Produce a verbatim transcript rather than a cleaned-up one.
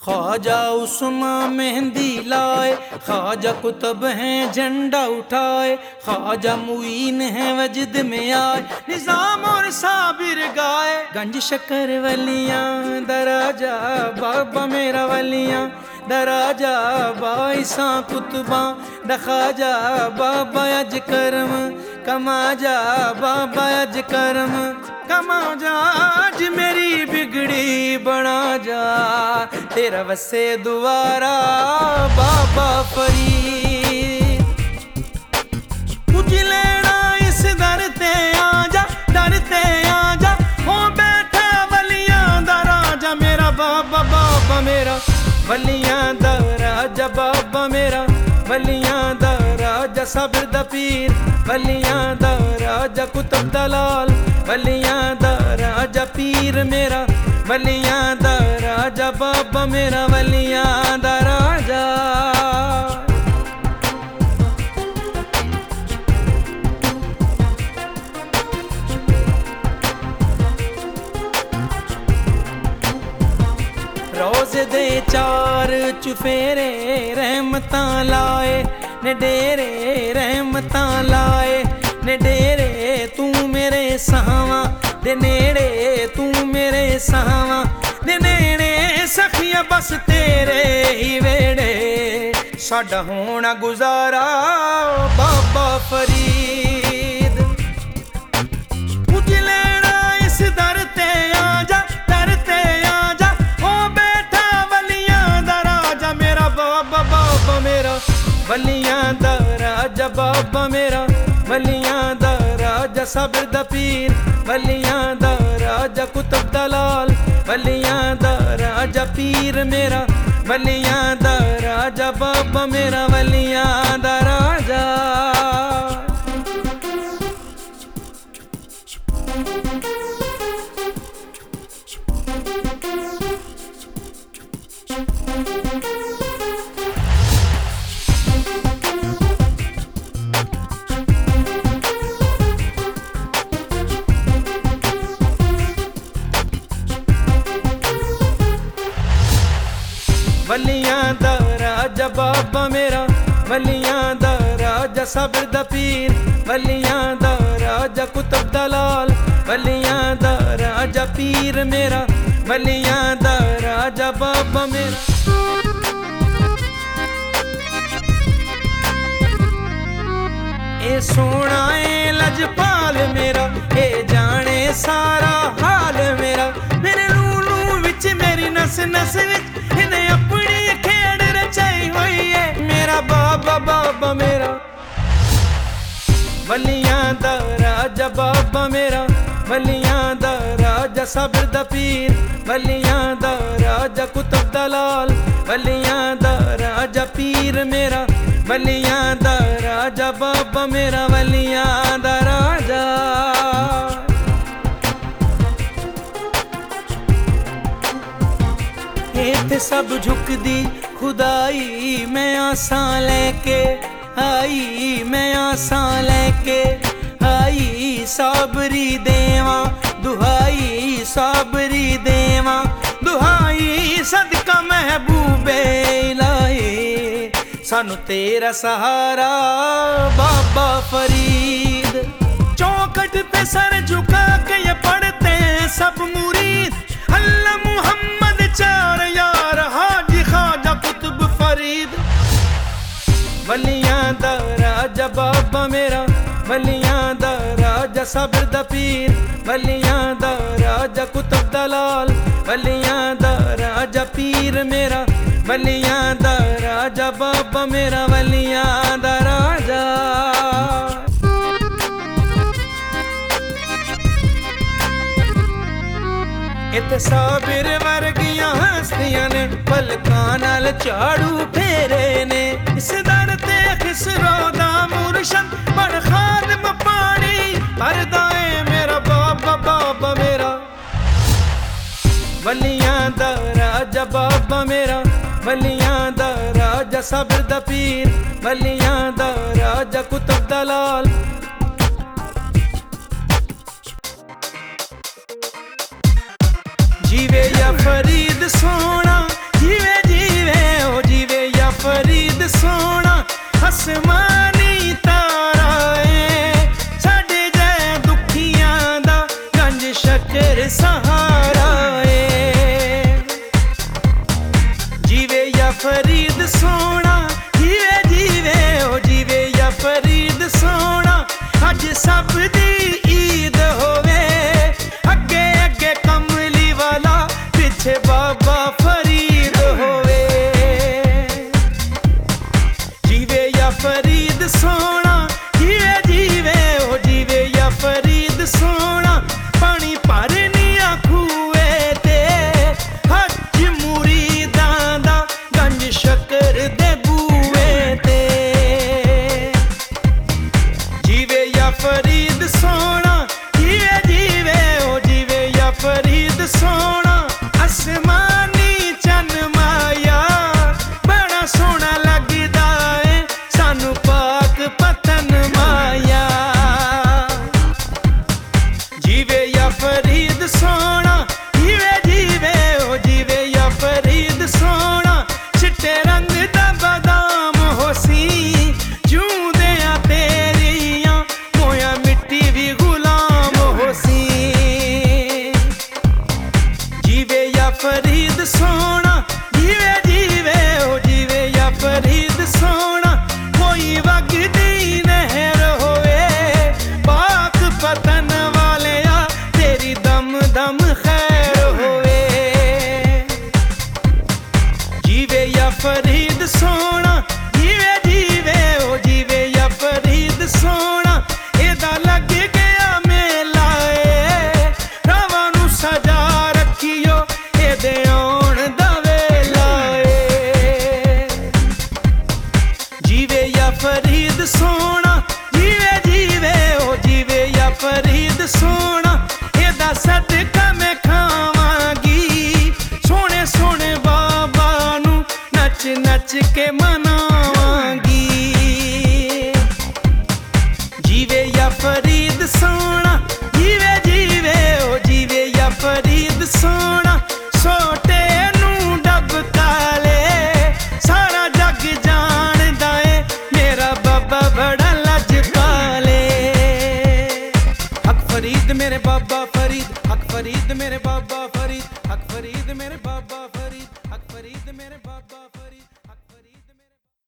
ख्वाजा उस्मा मेहंदी लाए, ख्वाजा कुतुब हैं झंडा उठाए, ख्वाजा मुईन हैं वजद में आए, निजाम और साबिर गाए। गंज शक्कर वलियां दराजा बाबा मेरा वलियां दराजा बाईसा कुतुबा दखाजा बाबा अज करम कमाजा बाबा अज करम कमाजा आज मेरी बिगड़ी बना जा तेरा वसे दुआरा बाबा फरीद। कुछ लेना इस दर ते आजा दर ते आजा हो बैठा वलियां दा राजा मेरा बाबा बाबा मेरा वलियां दा राजा बाबा मेरा वलियां दा राजा सब्र दा पीर वलियां दा राजा कुतुब दलाल वलियां दा राजा पीर मेरा वलियां दा राजा बाबा मेरा वलियां दा राजा। रोज़े दे चार चुफेरे रहमतां लाए ने डेरे रहमतां लाए ने डेरे तू मेरे सावा दे नेड़े तू मेरे सावा दे नेड़े सखिया बस तेरे ही वेड़े साडा होना गुजारा बाबा फरीद। कुछ लेना इस दर ते आजा दर ते आजा हो बैठा वलियां दा राजा मेरा बाबा बाबा मेरा वलियां दा राजा बाबा मेरा वलियां दा राजा सब्र दा पीर वलियां दा राजा कुतुब दलाल वलियां दा राजा पीर मेरा वलियां दा राजा बाबा मेरा वलियां दा राजा। वलियां दा राजा बाबा मेरा वलियां दा राजा सब्र दा पीर वलियां दा राजा कुतुब दलाल वलियां दा राजा पीर मेरा वलियां दा राजा बाबा मेरा। ए सोना ए लजपाल मेरा ए जाने सारा हाल मेरा मेरे लूलू विच मेरी नस नस विच इन्हें अपनी खेड़ रचाई हुई है मेरा बाबा बाबा मेरा वलियां दा राजा बाबा मेरा वलियां दा राजा सब्र दा पीर वलियां दा राजा कुतुब दलाल वलियां दा राजा पीर मेरा वलियां दा राजा बाबा मेरा वलियां दा राजा। इत्थे सब झुकदी खुदाई मैं आसां लेके आई मैं आसां लेके आई साबरी देवा दुहाई साबरी देवा दुहाई सदका महबूबे इलाही सानू तेरा सहारा बाबा फरीद। चौखट पे सर झुका के ये पढ़ते हैं सब मुरीद अल्लाह मुहम्मद चार यार हाजी ख्वाजा कुतुब फरीद। वलियां दा राजा बाबा मेरा वलियां दा राजा सब्र दा पीर वलियां दा राजा कुतुब दलाल वलियां दा राजा पीर मेरा वलियां दा राजा बाबा मेरा वलियां दा राजा। इत्थे साबिर वर्गियां हस्तियां ने पलकां नाल झाड़ू फेरे ने इस दर ते खिसरो दा मुर्शद बड़ खादम पानी भरदा ऐ मेरा बाबा बाबा मेरा वलियां दा राजा बाबा मेरा वलियां दा राजा सब्र दा पीर वलियां दा राजा कुतुब दलाल जीवे या फरीद सोना जीवे फरीद सोना जीवे जीवे ओ जीवे या फरीद सोना अज सब दी ईद होवे अगे अगे कमली वाला पिछे बाबा फरीद होवे जीवे या फरीद सोना जीवे जीवे ओ जीवे या फरीद सोना पानी भरनिया खूए ते हज मुरीदां दा गंज शक्कर दे बूए ते जीवे या फरीद सोना जीवे जीवे ओ जीवे या फरीद सोना आसमानी चन माया बड़ा सोहना लगदा है सानू पाक पतन माया जीवे या फरीद सोना जीवे जीवे ओ जीवे या फरीद सोना चिट्टे रंग दा बादाम होसी जूंदियां तेरियां मोया मिट्टी भी गुलाम होसी जीवे या फरीद सोना जीवे जीवे ओ जीवे या फरीद सोना कोई वगदी नहर होवे पाक पतन वाले आ तेरी दम दम खैर होवे जीवे या फरीद सोना जीवे जीवे ओ जीवे या फरीद सोना एदा लग गया मेला ए रावां नू सजा रखियो एदे आउण दा वेला ए जीवे या फरीद सोना जीवे जीवे ओ जीवे या फरीद सोना एदा सदका मैं खावांगी सोने सोने बाबा नू नच नच के मनावांगी जीवे या फरीद सोना जीवे जीवे ओ जीवे या फरीद सोना सोटे नू डब काले सारा जग जानदा है मेरा बाबा बड़ा लजपाले हक फरीद मेरे बाबा फरीद हक फरीद मेरे बाबा फरीद हक फरीद मेरे बाबा फरीद हक फरीद मेरे बाबा फरीद